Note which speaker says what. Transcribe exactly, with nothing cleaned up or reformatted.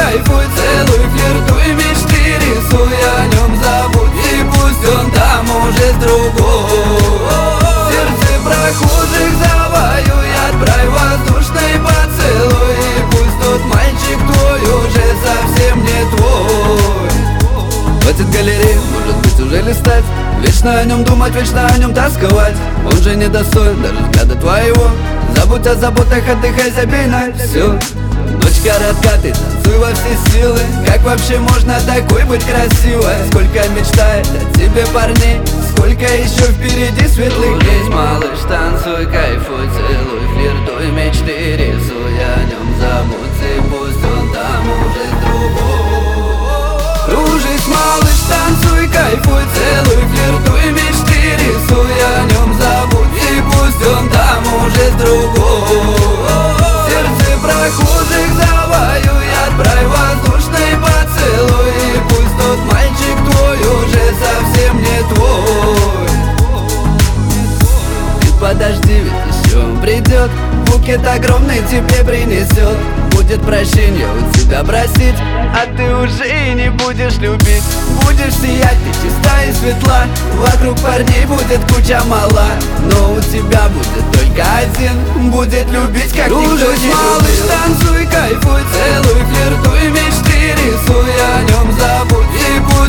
Speaker 1: кайфуй, целуй, флиртуй, мечты рисуй, о нем забудь, и пусть он там уже с другой. Сердце прохожих завоюй, отправь воздушный поцелуй, и пусть тот мальчик твой уже совсем не твой. Хватит галереи, может быть уже листать, вечно о нем думать, вечно о нем тосковать. Он же недостоин даже взгляда твоего. Забудь о заботах, отдыхай, забей на все. Ночь коротка, ты танцуй во все силы. Как вообще можно такой быть красивой? Сколько мечтает о тебе парней, сколько еще впереди светлых дней. Малыш, танцуй, кайфуй, целуй, флиртуй, мечты рисуй, о нем забудь, и пусть он там уже с другой. Кружись, малыш, танцуй, кайфуй, целуй, флиртуй, мечты рисуй, о нем забудь, и пусть он там уже с другой. Сердце прохожих завоюй, отправь воздушный поцелуй, и пусть тот мальчик твой уже совсем не твой. Ты подожди, ведь еще он придет, букет огромный тебе принесет. Будет прощение у тебя просить, а ты уже и не будешь любить. Будешь сиять, ты чиста и светла, вокруг парней будет куча мала, но у тебя будет только один, будет любить, как никто не любил. Малыш, танцуй, кайфуй, целуй, флиртуй, мечты рисуй, о нем забудь, и